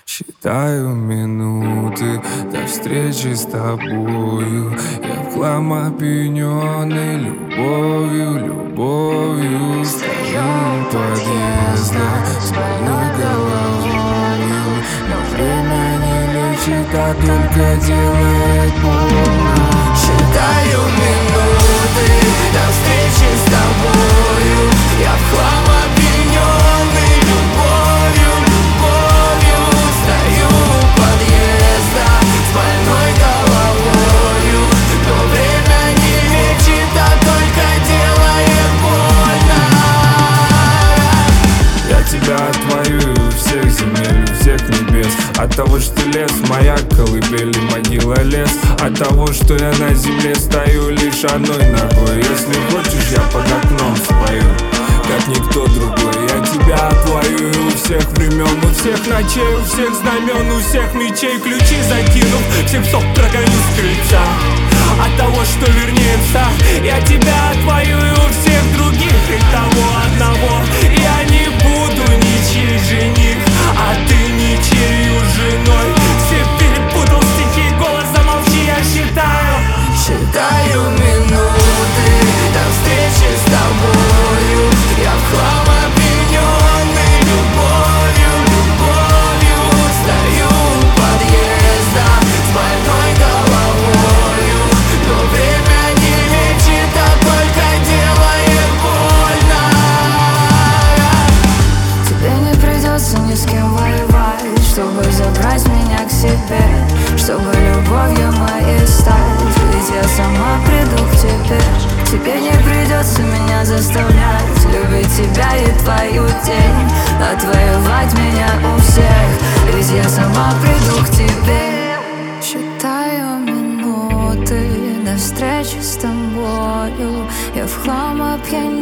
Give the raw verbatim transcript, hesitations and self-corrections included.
Считаю минуты до встречи с тобою. Я в хлам опьянённый любовью, любовью. Стою у подъезда с больной головою, но время не лечит, а только делает больно. Считаю минуты до встречи с тобою. Я в хлам опьянённый любовью, любовью. Стою у подъезда с больной головою, но время не лечит, а только делает больно. Я тебя отвоюю у всех земель, у всех небес. От того, что лес моя колыбель и могила лес. От того, что я на земле стою лишь одной ногой. Если хочешь, я под окном спою, как никто другой. Я тебя отвоюю у всех времен, у всех ночей, у всех знамен, у всех мечей. Ключи закинув, всех псов прогоню с крыльца. От того, что вернее пса, я тебя отвоюю у всех других. И того одного я не буду ничей жених, а ты ничею женой. Все перепутал стихи, голос замолчи, я считаю. Считаю минуты до встречи с тобою. Я в хлам опьянённый любовью, любовью. Стою у подъезда с больной головою, но время не лечит, а только делает больно. Тебе не придется ни с кем воевать, чтобы забрать меня к себе, чтобы любовью моей стать. Ведь я сама приду к тебе. Тебе не придется меня заставлять любить тебя и твою тень, отвоевать меня у всех. Ведь я сама приду к тебе. Считаю минуты до встречи с тобою. Я в хлам опьянённый